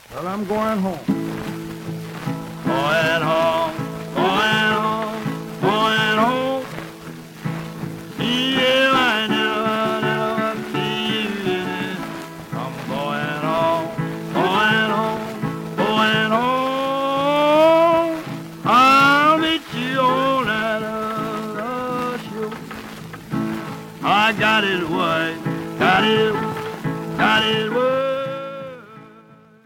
Well, I'm going home. Going home, going home, going home. Yeah, I never see you in it. I'm going home, going home, going home. I'll meet you on that other shore. I got it way, got it way.